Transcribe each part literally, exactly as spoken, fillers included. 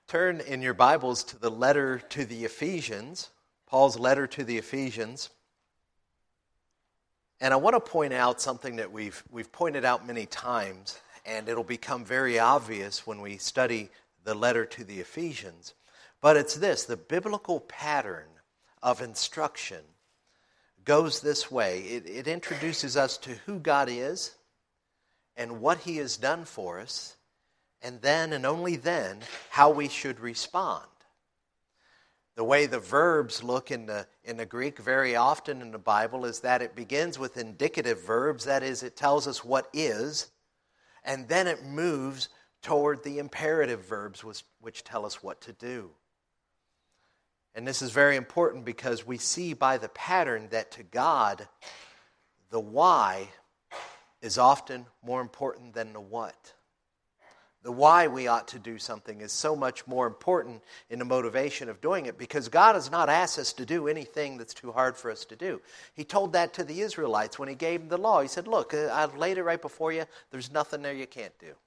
Turn in your Bibles to the letter to the Ephesians, Paul's letter to the Ephesians. And I want to point out something that we've we've pointed out many times, and it'll become very obvious when we study the letter to the Ephesians. But it's this: the biblical pattern of instruction goes this way. It, it introduces us to who God is and what He has done for us, and then and only then how we should respond. The way the verbs look in the in the Greek very often in the Bible is that it begins with indicative verbs, that is, it tells us what is, and then it moves toward the imperative verbs which, which tell us what to do. And this is very important because we see by the pattern that to God, the why is often more important than the what. The why we ought to do something is so much more important in the motivation of doing it, because God has not asked us to do anything that's too hard for us to do. He told that to the Israelites when He gave them the law. He said, look, I've laid it right before you. There's nothing there you can't do.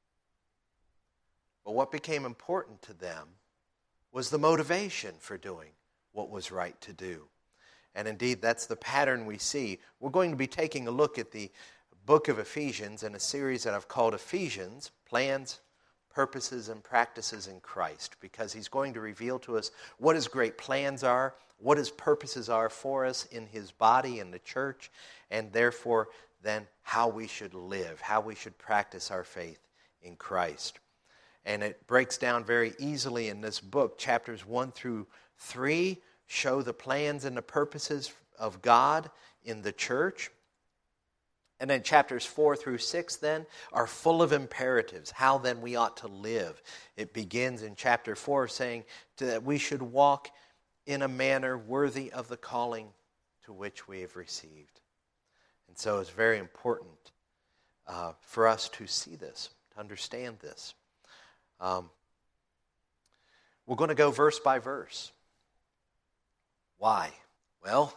But what became important to them was the motivation for doing what was right to do. And indeed, that's the pattern we see. We're going to be taking a look at the book of Ephesians in a series that I've called Ephesians, Plans, Purposes, and Practices in Christ, because He's going to reveal to us what His great plans are, what His purposes are for us in His body, in the church, and therefore then how we should live, how we should practice our faith in Christ. And it breaks down very easily in this book. Chapters one through three show the plans and the purposes of God in the church. And then chapters four through six then are full of imperatives, how then we ought to live. It begins in chapter four saying that we should walk in a manner worthy of the calling to which we have received. And so it's very important uh, for us to see this, to understand this. Um, we're going to go verse by verse. Why? Well,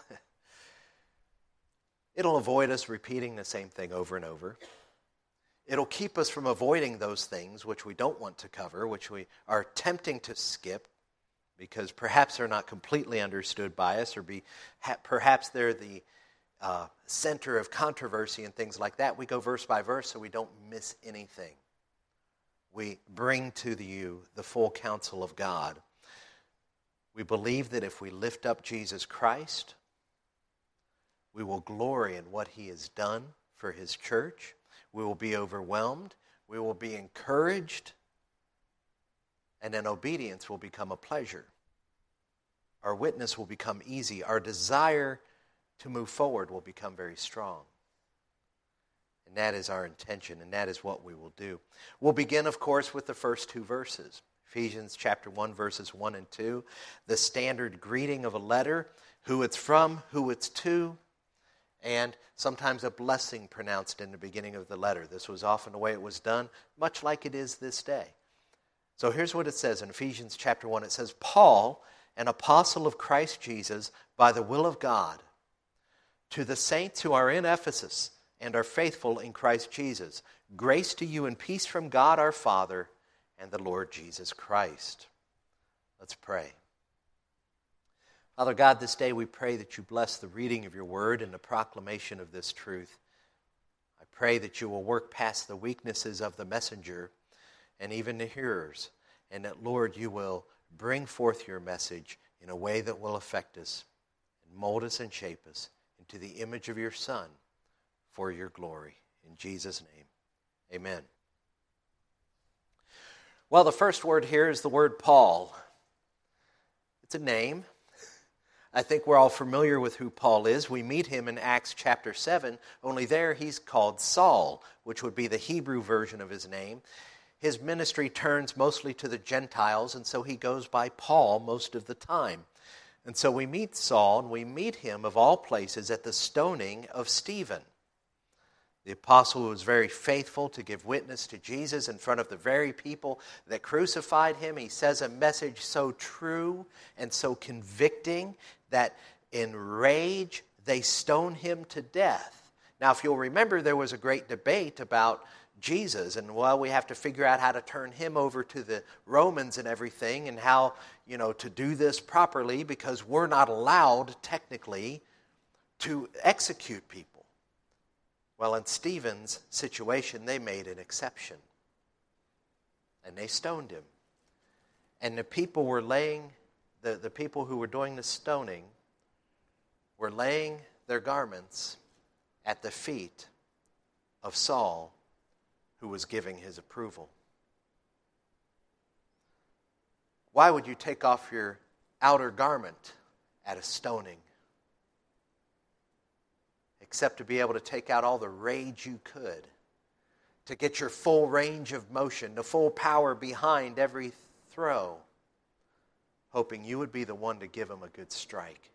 it'll avoid us repeating the same thing over and over. It'll keep us from avoiding those things which we don't want to cover, which we are tempting to skip, because perhaps they're not completely understood by us, or be ha, perhaps they're the uh, center of controversy and things like that. We go verse by verse so we don't miss anything. We bring to you the full counsel of God. We believe that if we lift up Jesus Christ, we will glory in what He has done for His church. We will be overwhelmed. We will be encouraged. And then obedience will become a pleasure. Our witness will become easy. Our desire to move forward will become very strong. And that is our intention, and that is what we will do. We'll begin, of course, with the first two verses. Ephesians chapter one, verses one and two. The standard greeting of a letter, who it's from, who it's to, and sometimes a blessing pronounced in the beginning of the letter. This was often the way it was done, much like it is this day. So here's what it says in Ephesians chapter one. It says, Paul, an apostle of Christ Jesus, by the will of God, to the saints who are in Ephesus and are faithful in Christ Jesus, grace to you and peace from God our Father and the Lord Jesus Christ. Let's pray. Father God, this day we pray that you bless the reading of your word and the proclamation of this truth. I pray that you will work past the weaknesses of the messenger and even the hearers, and that, Lord, you will bring forth your message in a way that will affect us and mold us and shape us into the image of your Son for your glory. In Jesus' name, amen. Well, the first word here is the word Paul. It's a name. I think we're all familiar with who Paul is. We meet him in Acts chapter seven, only there he's called Saul, which would be the Hebrew version of his name. His ministry turns mostly to the Gentiles, and so he goes by Paul most of the time. And so we meet Saul, and we meet him, of all places, at the stoning of Stephen. The apostle who was very faithful to give witness to Jesus in front of the very people that crucified him. He says a message so true and so convicting that in rage they stone him to death. Now, if you'll remember, there was a great debate about Jesus, and well, we have to figure out how to turn him over to the Romans and everything, and how, you know, to do this properly, because we're not allowed technically to execute people. Well, in Stephen's situation, they made an exception, and they stoned him. And the people were laying, the, the people who were doing the stoning were laying their garments at the feet of Saul, who was giving his approval. Why would you take off your outer garment at a stoning? Except to be able to take out all the rage you could, to get your full range of motion, the full power behind every throw, hoping you would be the one to give him a good strike.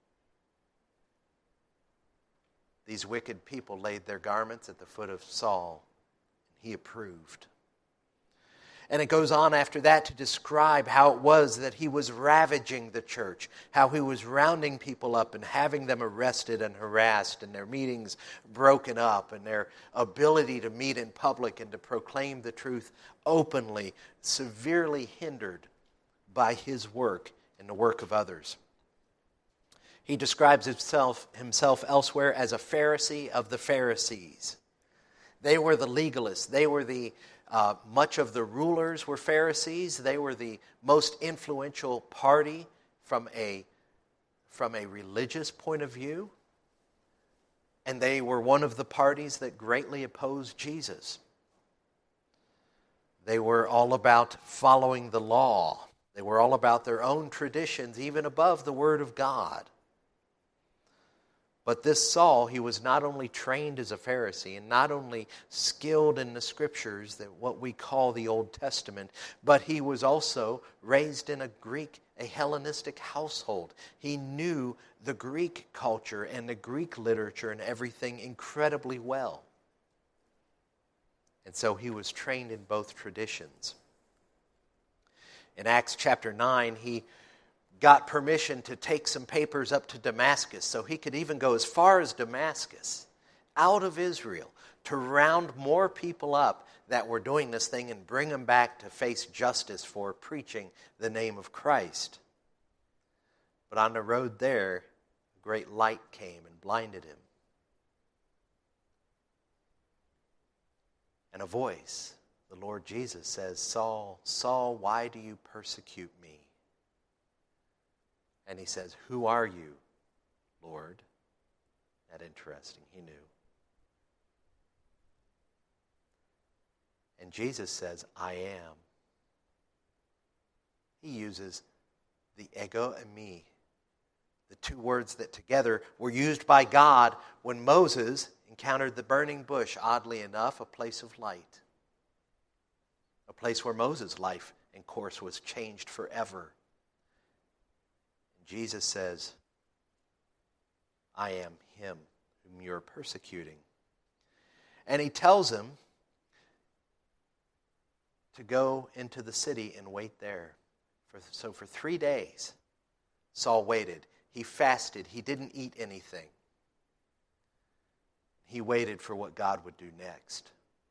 These wicked people laid their garments at the foot of Saul, and he approved. And it goes on after that to describe how it was that he was ravaging the church, how he was rounding people up and having them arrested and harassed, and their meetings broken up, and their ability to meet in public and to proclaim the truth openly severely hindered by his work and the work of others. He describes himself, himself elsewhere as a Pharisee of the Pharisees. They were the legalists. They were the, uh, much of the rulers were Pharisees. They were the most influential party from a, from a religious point of view. And they were one of the parties that greatly opposed Jesus. They were all about following the law. They were all about their own traditions, even above the Word of God. But this Saul, he was not only trained as a Pharisee and not only skilled in the Scriptures, that what we call the Old Testament, but he was also raised in a Greek, a Hellenistic household. He knew the Greek culture and the Greek literature and everything incredibly well. And so he was trained in both traditions. In Acts chapter nine, he got permission to take some papers up to Damascus, so he could even go as far as Damascus, out of Israel, to round more people up that were doing this thing and bring them back to face justice for preaching the name of Christ. But on the road there, a great light came and blinded him. And a voice, the Lord Jesus says, "Saul, Saul, why do you persecute me?" And he says, "Who are you, Lord?" That interesting, he knew. And Jesus says, "I am." He uses the ego and me, the two words that together were used by God when Moses encountered the burning bush, oddly enough, a place of light. A place where Moses' life and course was changed forever. Jesus says, "I am him whom you are persecuting." And he tells him to go into the city and wait there. For, so for three days, Saul waited. He fasted. He didn't eat anything. He waited for what God would do next.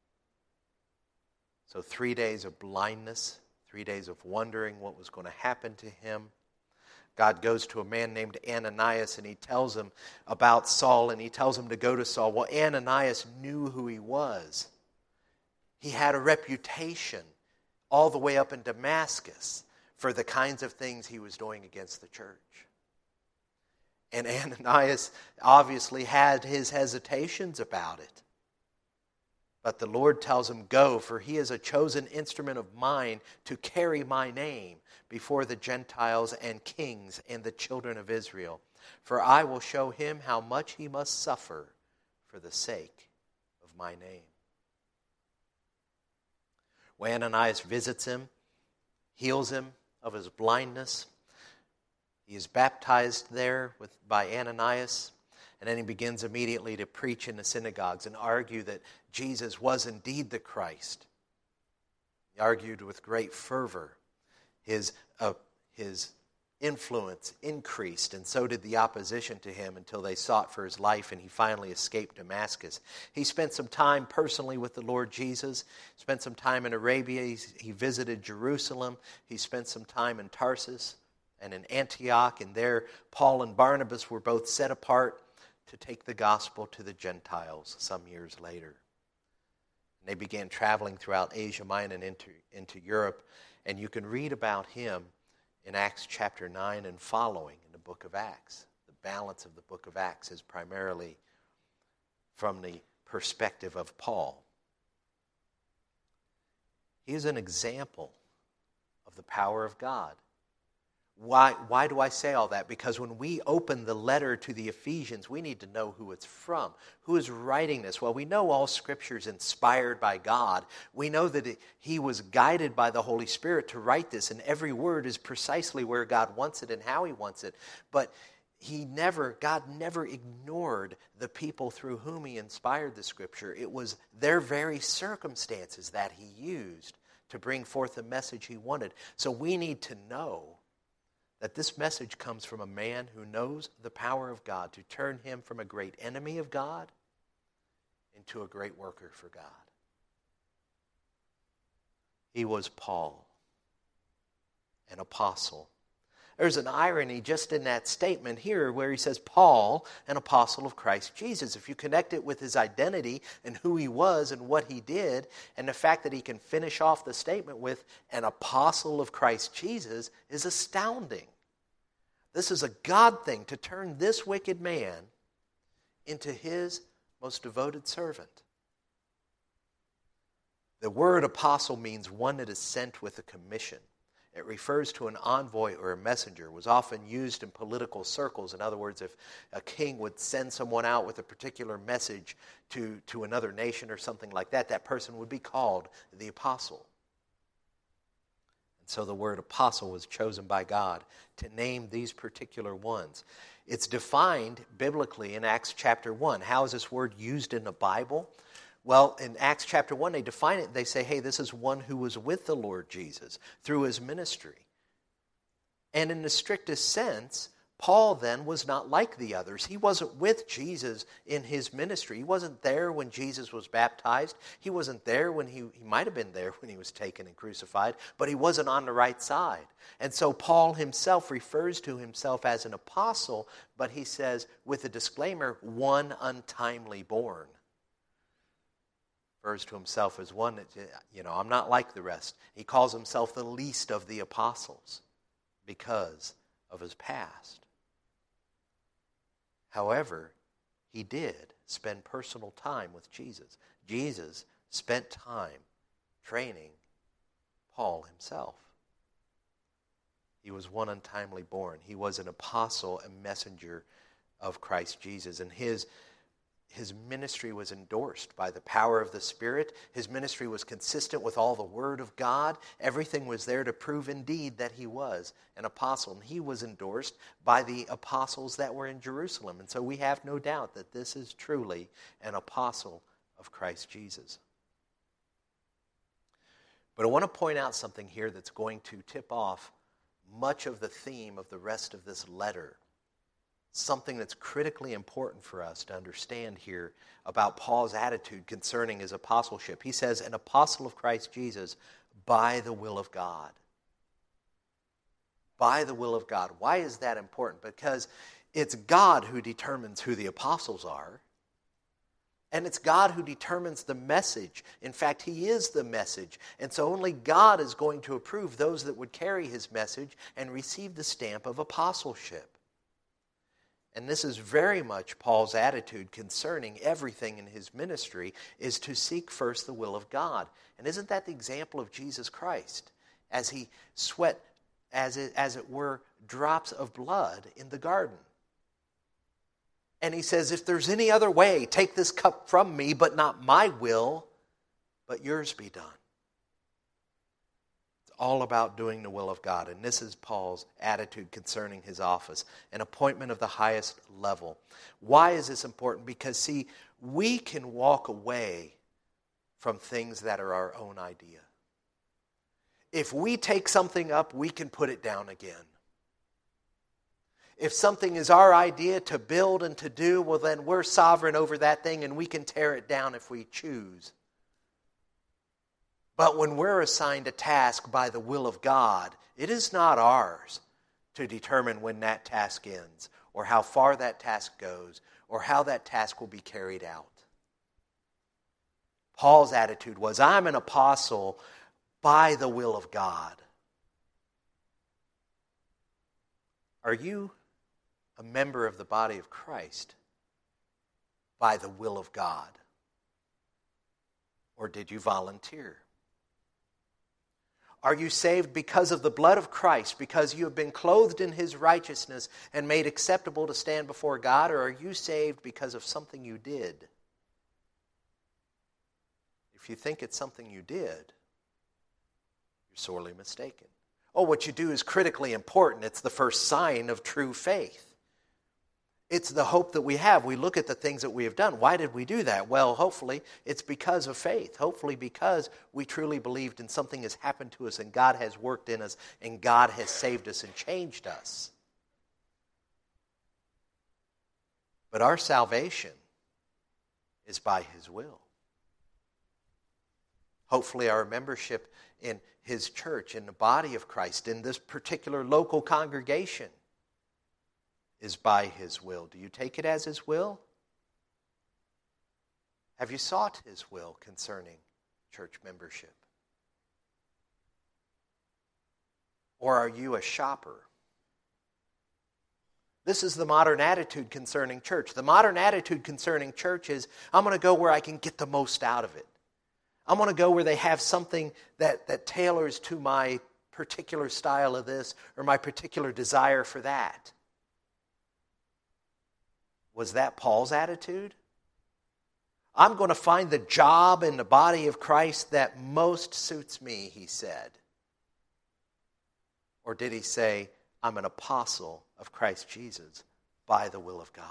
So three days of blindness, three days of wondering what was going to happen to him. God goes to a man named Ananias and he tells him about Saul, and he tells him to go to Saul. Well, Ananias knew who he was. He had a reputation all the way up in Damascus for the kinds of things he was doing against the church. And Ananias obviously had his hesitations about it. But the Lord tells him, "Go, for he is a chosen instrument of mine to carry my name before the Gentiles and kings and the children of Israel. For I will show him how much he must suffer for the sake of my name." When Ananias visits him, heals him of his blindness, he is baptized there with, by Ananias. And then he begins immediately to preach in the synagogues and argue that Jesus was indeed the Christ. He argued with great fervor his, uh, his influence increased, and so did the opposition to him until they sought for his life, and he finally escaped Damascus. He spent some time personally with the Lord Jesus, spent some time in Arabia, He's, he visited Jerusalem, he spent some time in Tarsus and in Antioch, and there Paul and Barnabas were both set apart to take the gospel to the Gentiles some years later. And they began traveling throughout Asia Minor and into, into Europe, and you can read about him in Acts chapter nine and following in the book of Acts. The balance of the book of Acts is primarily from the perspective of Paul. He is an example of the power of God. Why, why do I say all that? Because when we open the letter to the Ephesians, we need to know who it's from. Who is writing this? Well, we know all Scripture is inspired by God. We know that it, he was guided by the Holy Spirit to write this, and every word is precisely where God wants it and how he wants it. But he never, God never ignored the people through whom he inspired the Scripture. It was their very circumstances that he used to bring forth the message he wanted. So we need to know that this message comes from a man who knows the power of God to turn him from a great enemy of God into a great worker for God. He was Paul, an apostle. There's an irony just in that statement here where he says, Paul, an apostle of Christ Jesus. If you connect it with his identity and who he was and what he did, and the fact that he can finish off the statement with an apostle of Christ Jesus is astounding. This is a God thing to turn this wicked man into his most devoted servant. The word apostle means one that is sent with a commission. It refers to an envoy or a messenger. It was often used in political circles. In other words, if a king would send someone out with a particular message to, to another nation or something like that, that person would be called the apostle. And so the word apostle was chosen by God to name these particular ones. It's defined biblically in Acts chapter one. How is this word used in the Bible? Well, in Acts chapter one, they define it. They say, hey, this is one who was with the Lord Jesus through his ministry. And in the strictest sense, Paul then was not like the others. He wasn't with Jesus in his ministry. He wasn't there when Jesus was baptized. He wasn't there when he, he might have been there when he was taken and crucified, but he wasn't on the right side. And so Paul himself refers to himself as an apostle, but he says, with a disclaimer, one untimely born. Refers to himself as one that, you know, I'm not like the rest. He calls himself the least of the apostles because of his past. However, he did spend personal time with Jesus. Jesus spent time training Paul himself. He was one untimely born. He was an apostle, a messenger of Christ Jesus. And his His ministry was endorsed by the power of the Spirit. His ministry was consistent with all the Word of God. Everything was there to prove indeed that he was an apostle. And he was endorsed by the apostles that were in Jerusalem. And so we have no doubt that this is truly an apostle of Christ Jesus. But I want to point out something here that's going to tip off much of the theme of the rest of this letter. Something that's critically important for us to understand here about Paul's attitude concerning his apostleship. He says, an apostle of Christ Jesus by the will of God. By the will of God. Why is that important? Because it's God who determines who the apostles are. And it's God who determines the message. In fact, he is the message. And so only God is going to approve those that would carry his message and receive the stamp of apostleship. And this is very much Paul's attitude concerning everything in his ministry, is to seek first the will of God. And isn't that the example of Jesus Christ? As he sweat, as it, as it were, drops of blood in the garden. And he says, if there's any other way, take this cup from me, but not my will, but yours be done. All about doing the will of God. And this is Paul's attitude concerning his office, an appointment of the highest level. Why is this important? Because, see, we can walk away from things that are our own idea. If we take something up, we can put it down again. If something is our idea to build and to do, well then we're sovereign over that thing and we can tear it down if we choose. But when we're assigned a task by the will of God, it is not ours to determine when that task ends, or how far that task goes, or how that task will be carried out. Paul's attitude was, I'm an apostle by the will of God. Are you a member of the body of Christ by the will of God? Or did you volunteer? Are you saved because of the blood of Christ, because you have been clothed in His righteousness and made acceptable to stand before God, or are you saved because of something you did? If you think it's something you did, you're sorely mistaken. Oh, what you do is critically important. It's the first sign of true faith. It's the hope that we have. We look at the things that we have done. Why did we do that? Well, hopefully it's because of faith. Hopefully because we truly believed and something has happened to us and God has worked in us and God has saved us and changed us. But our salvation is by His will. Hopefully our membership in His church, in the body of Christ, in this particular local congregation, is by His will. Do you take it as His will? Have you sought His will concerning church membership? Or are you a shopper? This is the modern attitude concerning church. The modern attitude concerning church is, I'm going to go where I can get the most out of it. I'm going to go where they have something that, that tailors to my particular style of this or my particular desire for that. Was that Paul's attitude? I'm going to find the job in the body of Christ that most suits me, he said. Or did he say, I'm an apostle of Christ Jesus by the will of God?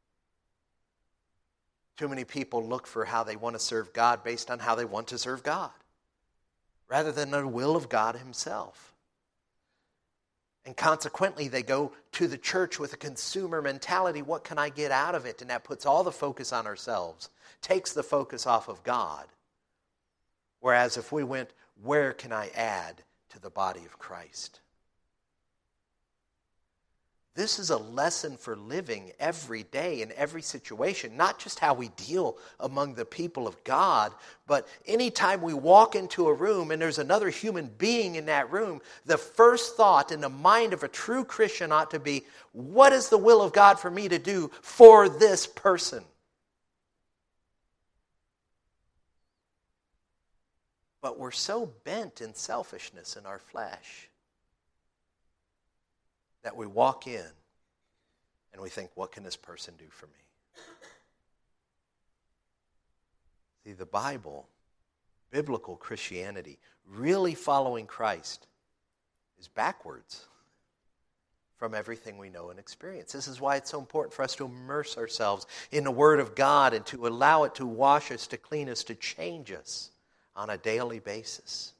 Too many people look for how they want to serve God based on how they want to serve God, rather than the will of God Himself. And consequently, they go to the church with a consumer mentality. What can I get out of it? And that puts all the focus on ourselves, takes the focus off of God. Whereas if we went, where can I add to the body of Christ? This is a lesson for living every day in every situation, not just how we deal among the people of God, but anytime we walk into a room and there's another human being in that room, the first thought in the mind of a true Christian ought to be, what is the will of God for me to do for this person? But we're so bent in selfishness in our flesh that we walk in and we think, what can this person do for me? See, the Bible, biblical Christianity, really following Christ, is backwards from everything we know and experience. This is why it's so important for us to immerse ourselves in the Word of God and to allow it to wash us, to clean us, to change us on a daily basis.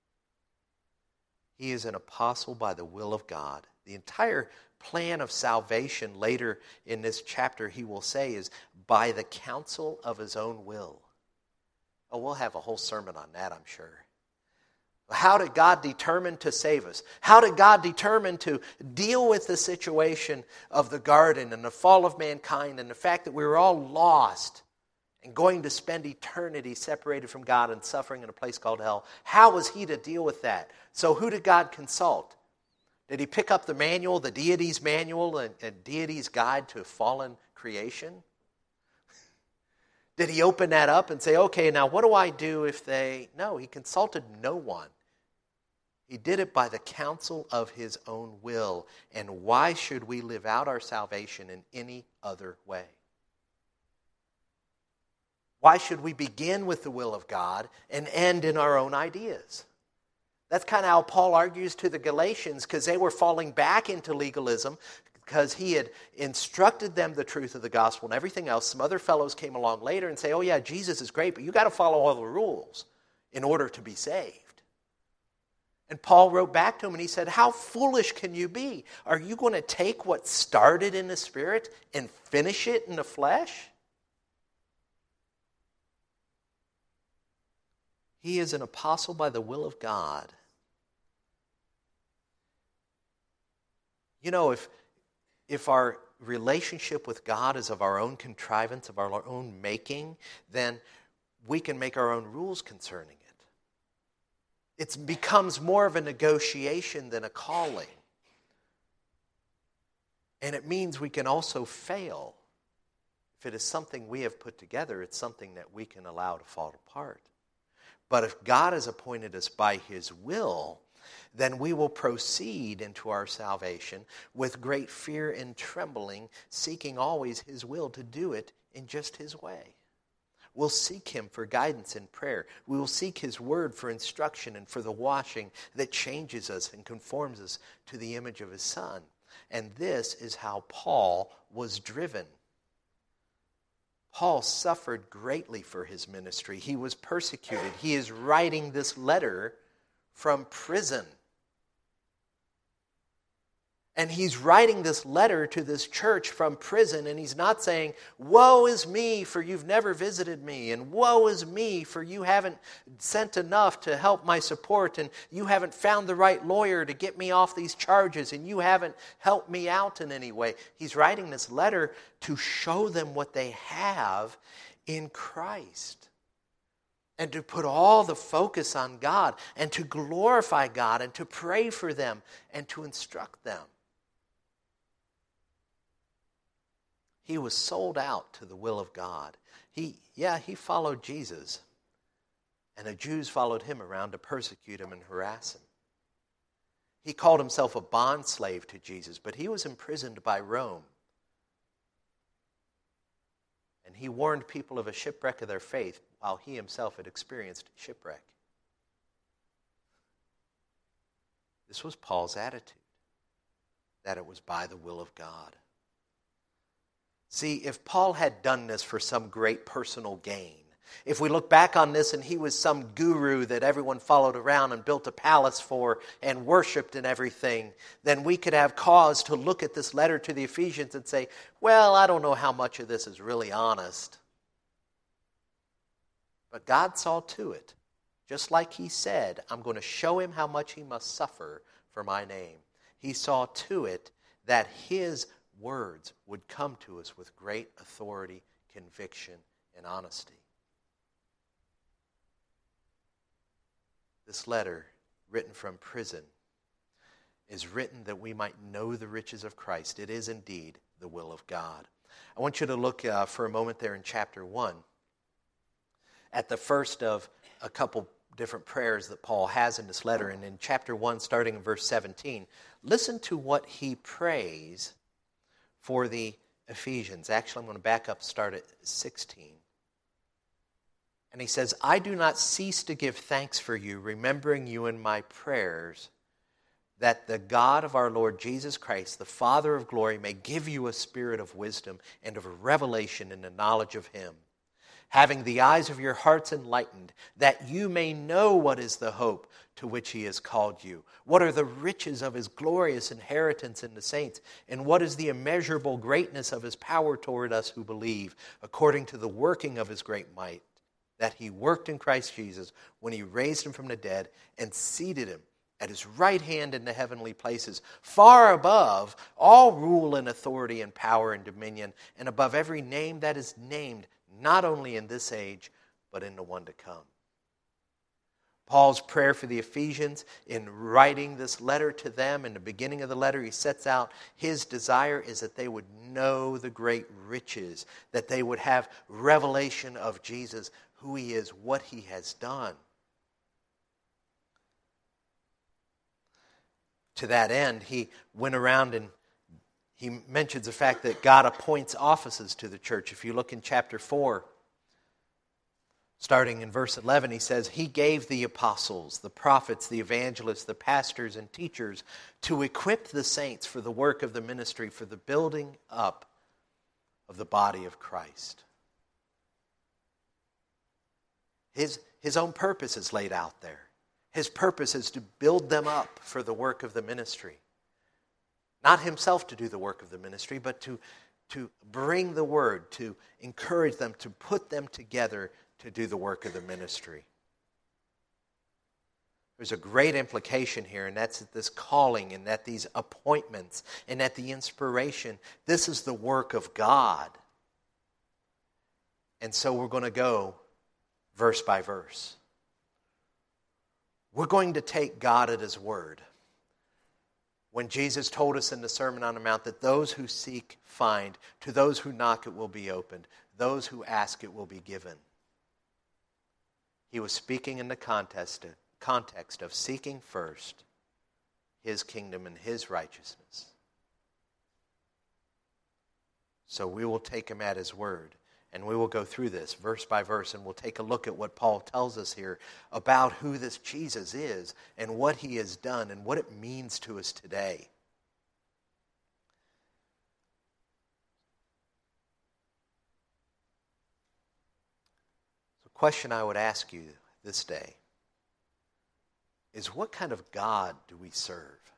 He is an apostle by the will of God. The entire plan of salvation later in this chapter, he will say, is by the counsel of his own will. Oh, we'll have a whole sermon on that, I'm sure. How did God determine to save us? How did God determine to deal with the situation of the garden and the fall of mankind and the fact that we were all lost and going to spend eternity separated from God and suffering in a place called hell? How was he to deal with that? So who did God consult? Did he pick up the manual, the deity's manual, and, and deity's guide to fallen creation? Did he open that up and say, okay, now what do I do if they... No, he consulted no one. He did it by the counsel of his own will. And why should we live out our salvation in any other way? Why should we begin with the will of God and end in our own ideas? That's kind of how Paul argues to the Galatians, because they were falling back into legalism because he had instructed them the truth of the gospel and everything else. Some other fellows came along later and say, oh yeah, Jesus is great, but you got to follow all the rules in order to be saved. And Paul wrote back to him and he said, how foolish can you be? Are you going to take what started in the Spirit and finish it in the flesh? He is an apostle by the will of God. You know, if, if our relationship with God is of our own contrivance, of our own making, then we can make our own rules concerning it. It becomes more of a negotiation than a calling. And it means we can also fail. If it is something we have put together, it's something that we can allow to fall apart. But if God has appointed us by His will, then we will proceed into our salvation with great fear and trembling, seeking always His will to do it in just His way. We'll seek Him for guidance in prayer. We will seek His word for instruction and for the washing that changes us and conforms us to the image of His Son. And this is how Paul was driven. Paul suffered greatly for his ministry. He was persecuted. He is writing this letter from prison. And he's writing this letter to this church from prison, and he's not saying, woe is me for you've never visited me, and woe is me for you haven't sent enough to help my support, and you haven't found the right lawyer to get me off these charges, and you haven't helped me out in any way. He's writing this letter to show them what they have in Christ, and to put all the focus on God, and to glorify God, and to pray for them, and to instruct them. He was sold out to the will of God. He, yeah, he followed Jesus. And the Jews followed him around to persecute him and harass him. He called himself a bondslave to Jesus, but he was imprisoned by Rome. And he warned people of a shipwreck of their faith while he himself had experienced shipwreck. This was Paul's attitude, that it was by the will of God. See, if Paul had done this for some great personal gain, if we look back on this and he was some guru that everyone followed around and built a palace for and worshipped and everything, then we could have cause to look at this letter to the Ephesians and say, well, I don't know how much of this is really honest. But God saw to it. Just like he said, I'm going to show him how much he must suffer for my name. He saw to it that his words would come to us with great authority, conviction, and honesty. This letter, written from prison, is written that we might know the riches of Christ. It is indeed the will of God. I want you to look uh, for a moment there in chapter one at the first of a couple different prayers that Paul has in this letter. And in chapter one, starting in verse seventeen, listen to what he prays for the Ephesians. Actually, I'm going to back up, start at sixteen. And he says, I do not cease to give thanks for you, remembering you in my prayers, that the God of our Lord Jesus Christ, the Father of glory, may give you a spirit of wisdom and of revelation in the knowledge of him, having the eyes of your hearts enlightened, that you may know what is the hope to which he has called you, what are the riches of his glorious inheritance in the saints, and what is the immeasurable greatness of his power toward us who believe, according to the working of his great might, that he worked in Christ Jesus when he raised him from the dead and seated him at his right hand in the heavenly places, far above all rule and authority and power and dominion, and above every name that is named, not only in this age, but in the one to come. Paul's prayer for the Ephesians in writing this letter to them, in the beginning of the letter, he sets out his desire is that they would know the great riches, that they would have revelation of Jesus, who he is, what he has done. To that end, he went around and he mentions the fact that God appoints offices to the church. If you look in chapter four, starting in verse eleven, he says, he gave the apostles, the prophets, the evangelists, the pastors, and teachers to equip the saints for the work of the ministry, for the building up of the body of Christ. His, his own purpose is laid out there. His purpose is to build them up for the work of the ministry. Not himself to do the work of the ministry, but to, to bring the word, to encourage them, to put them together to do the work of the ministry. There's a great implication here, and that's that this calling, and that these appointments, and that the inspiration, this is the work of God. And so we're going to go verse by verse. We're going to take God at His word. When Jesus told us in the Sermon on the Mount that those who seek find, to those who knock it will be opened, those who ask it will be given. He was speaking in the context, context of seeking first His kingdom and His righteousness. So we will take Him at His word. And we will go through this verse by verse, and we'll take a look at what Paul tells us here about who this Jesus is and what He has done and what it means to us today. The question I would ask you this day is, what kind of God do we serve?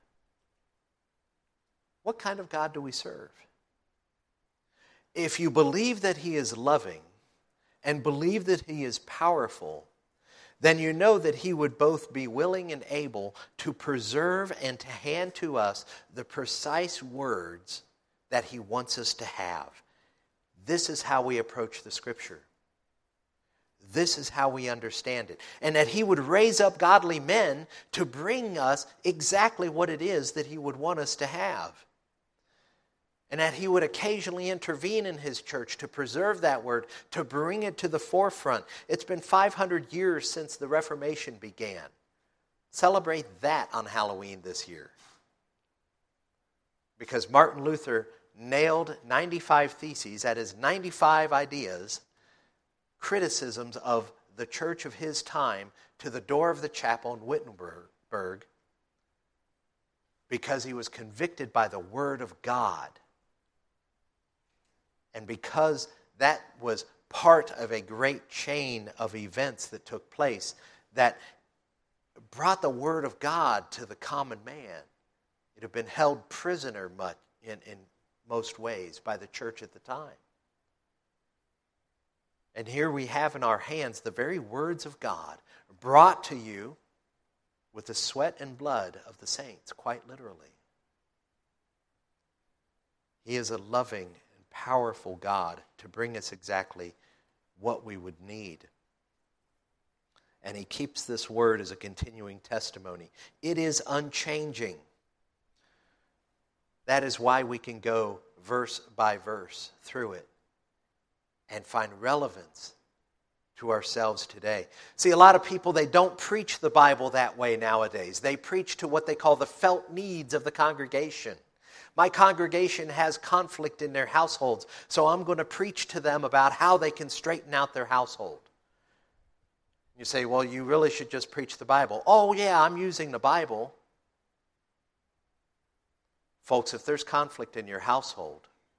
What kind of God do we serve? If you believe that He is loving and believe that He is powerful, then you know that He would both be willing and able to preserve and to hand to us the precise words that He wants us to have. This is how we approach the Scripture. This is how we understand it. And that He would raise up godly men to bring us exactly what it is that He would want us to have. And that He would occasionally intervene in His church to preserve that word, to bring it to the forefront. It's been five hundred years since the Reformation began. Celebrate that on Halloween this year. Because Martin Luther nailed ninety-five theses, that is ninety-five ideas, criticisms of the church of his time, to the door of the chapel in Wittenberg, because he was convicted by the Word of God. And because that was part of a great chain of events that took place that brought the Word of God to the common man, it had been held prisoner much in, in most ways by the church at the time. And here we have in our hands the very words of God brought to you with the sweat and blood of the saints, quite literally. He is a loving, powerful God to bring us exactly what we would need. And He keeps this word as a continuing testimony. It is unchanging. That is why we can go verse by verse through it and find relevance to ourselves today. See, a lot of people, they don't preach the Bible that way nowadays. They preach to what they call the felt needs of the congregation. My congregation has conflict in their households, so I'm going to preach to them about how they can straighten out their household. You say, well, you really should just preach the Bible. Oh, yeah, I'm using the Bible. Folks, if there's conflict in your household,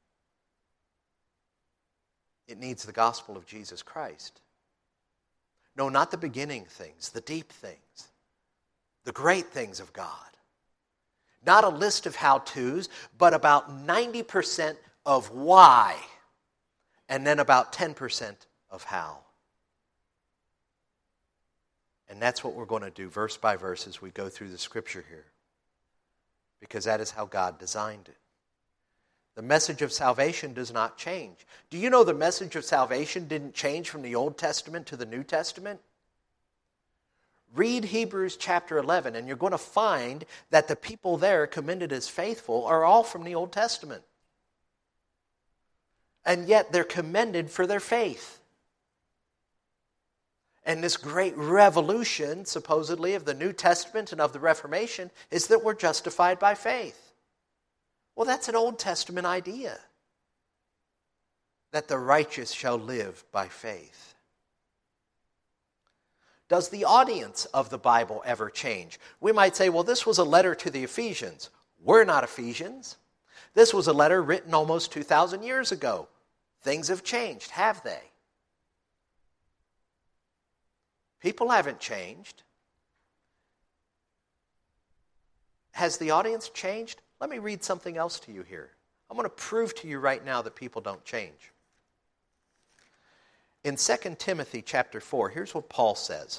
it needs the gospel of Jesus Christ. No, not the beginning things, the deep things, the great things of God. Not a list of how-tos, but about ninety percent of why, and then about ten percent of how. And that's what we're going to do verse by verse as we go through the Scripture here, because that is how God designed it. The message of salvation does not change. Do you know the message of salvation didn't change from the Old Testament to the New Testament? Read Hebrews chapter eleven, and you're going to find that the people there commended as faithful are all from the Old Testament. And yet they're commended for their faith. And this great revolution, supposedly, of the New Testament and of the Reformation is that we're justified by faith. Well, that's an Old Testament idea, that the righteous shall live by faith. Does the audience of the Bible ever change? We might say, well, this was a letter to the Ephesians. We're not Ephesians. This was a letter written almost two thousand years ago. Things have changed, have they? People haven't changed. has the audience changed? Let me read something else to you here. I'm going to prove to you right now that people don't change. In Second Timothy chapter four, here's what Paul says.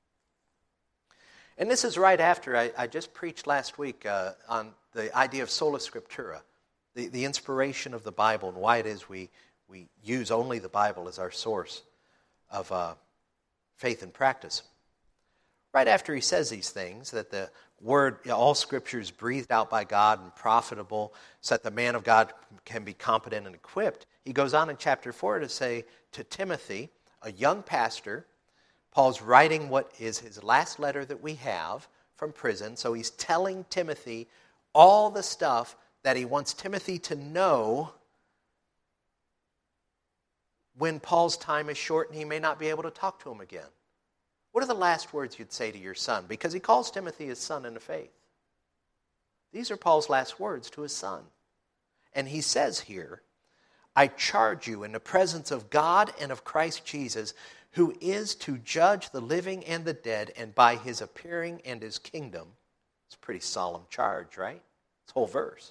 And this is right after I, I just preached last week uh, on the idea of sola scriptura, the, the inspiration of the Bible, and why it is we, we use only the Bible as our source of uh, faith and practice. Right after he says these things, that the word, you know, all Scripture is breathed out by God and profitable, so that the man of God can be competent and equipped, he goes on in chapter four to say to Timothy, a young pastor, Paul's writing what is his last letter that we have from prison. So he's telling Timothy all the stuff that he wants Timothy to know when Paul's time is short and he may not be able to talk to him again. What are the last words you'd say to your son? Because he calls Timothy his son in the faith. These are Paul's last words to his son. And he says here, I charge you in the presence of God and of Christ Jesus, who is to judge the living and the dead, and by his appearing and his kingdom. It's a pretty solemn charge, right? This whole verse.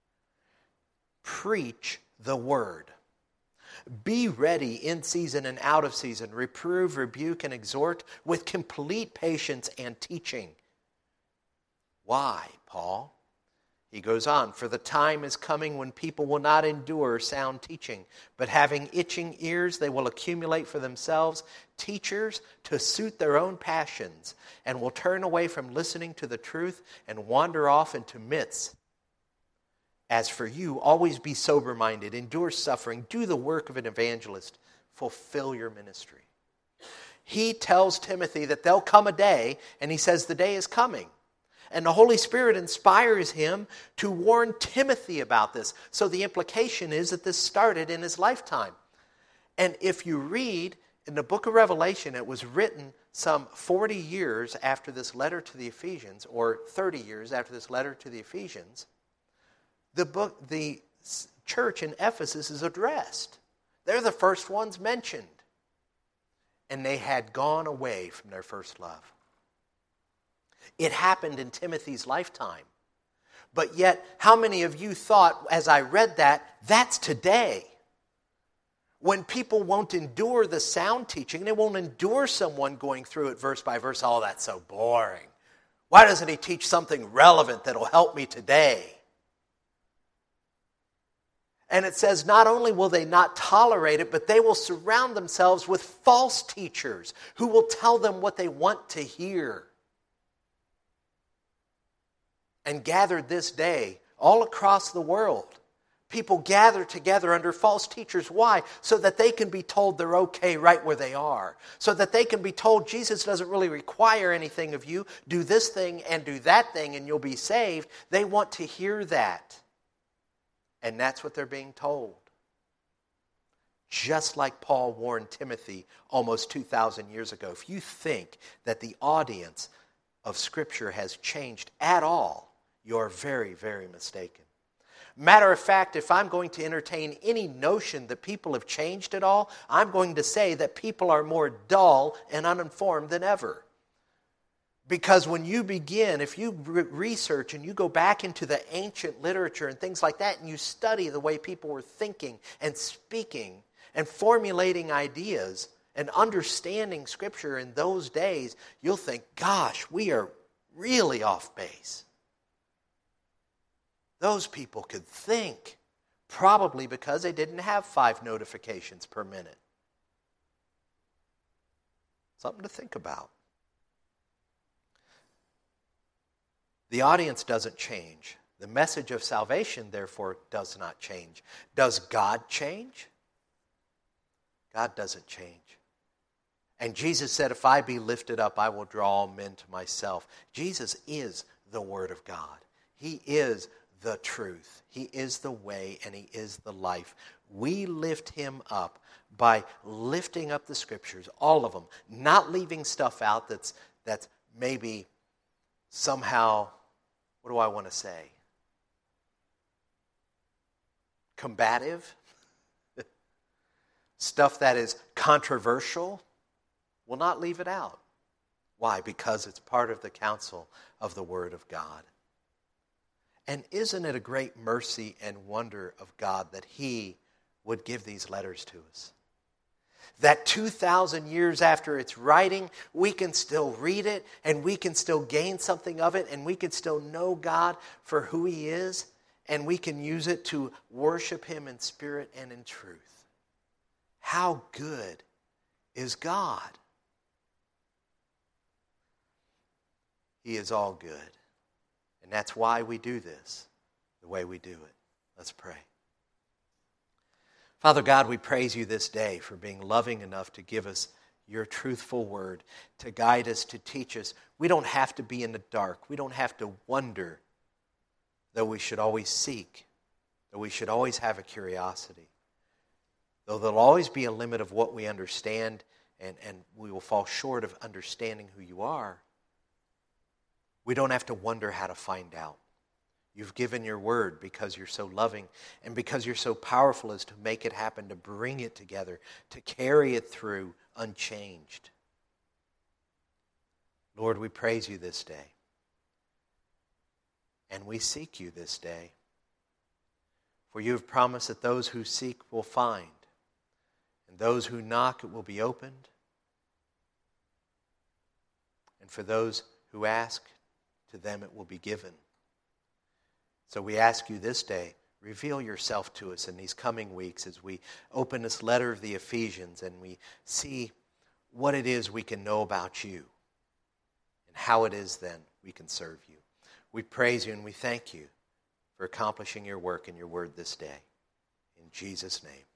Preach the word. Be ready in season and out of season. Reprove, rebuke, and exhort with complete patience and teaching. Why, Paul? He goes on, for the time is coming when people will not endure sound teaching, but having itching ears, they will accumulate for themselves teachers to suit their own passions, and will turn away from listening to the truth and wander off into myths. As for you, always be sober-minded, endure suffering, do the work of an evangelist, fulfill your ministry. He tells Timothy that there'll come a day, and he says the day is coming. And the Holy Spirit inspires him to warn Timothy about this. So the implication is that this started in his lifetime. And if you read in the book of Revelation, it was written some forty years after this letter to the Ephesians, or thirty years after this letter to the Ephesians. The book, the church in Ephesus is addressed. They're the first ones mentioned. And they had gone away from their first love. It happened in Timothy's lifetime. But yet, how many of you thought, as I read that, that's today? When people won't endure the sound teaching, they won't endure someone going through it verse by verse. Oh, that's so boring. Why doesn't he teach something relevant that'll help me today? And it says not only will they not tolerate it, but they will surround themselves with false teachers who will tell them what they want to hear. And gathered this day, all across the world, people gather together under false teachers. Why? So that they can be told they're okay right where they are. So that they can be told Jesus doesn't really require anything of you. Do this thing and do that thing and you'll be saved. They want to hear that. And that's what they're being told. Just like Paul warned Timothy almost two thousand years ago. If you think that the audience of Scripture has changed at all, you're very, very mistaken. Matter of fact, if I'm going to entertain any notion that people have changed at all, I'm going to say that people are more dull and uninformed than ever. Because when you begin, if you re- research and you go back into the ancient literature and things like that, and you study the way people were thinking and speaking and formulating ideas and understanding Scripture in those days, you'll think, gosh, we are really off base. Those people could think, probably because they didn't have five notifications per minute. Something to think about. The audience doesn't change. The message of salvation, therefore, does not change. Does God change? God doesn't change. And Jesus said, if I be lifted up, I will draw all men to myself. Jesus is the Word of God. He is the truth. He is the way and He is the life. We lift Him up by lifting up the Scriptures, all of them, not leaving stuff out that's that's maybe somehow, what do I want to say? Combative? Stuff that is controversial? We'll not leave it out. Why? Because it's part of the counsel of the Word of God. And isn't it a great mercy and wonder of God that He would give these letters to us? That two thousand years after its writing, we can still read it and we can still gain something of it and we can still know God for who He is and we can use it to worship Him in spirit and in truth. How good is God? He is all good. And that's why we do this the way we do it. Let's pray. Father God, we praise you this day for being loving enough to give us your truthful word, to guide us, to teach us. We don't have to be in the dark. We don't have to wonder, though we should always seek, though we should always have a curiosity. Though there'll always be a limit of what we understand, and, and we will fall short of understanding who you are, we don't have to wonder how to find out. You've given your word because you're so loving and because you're so powerful as to make it happen, to bring it together, to carry it through unchanged. Lord, we praise you this day. And we seek you this day. For you have promised that those who seek will find, and those who knock it will be opened. And for those who ask, to them it will be given. So we ask you this day, reveal yourself to us in these coming weeks as we open this letter of the Ephesians and we see what it is we can know about you and how it is then we can serve you. We praise you and we thank you for accomplishing your work and your word this day. In Jesus' name.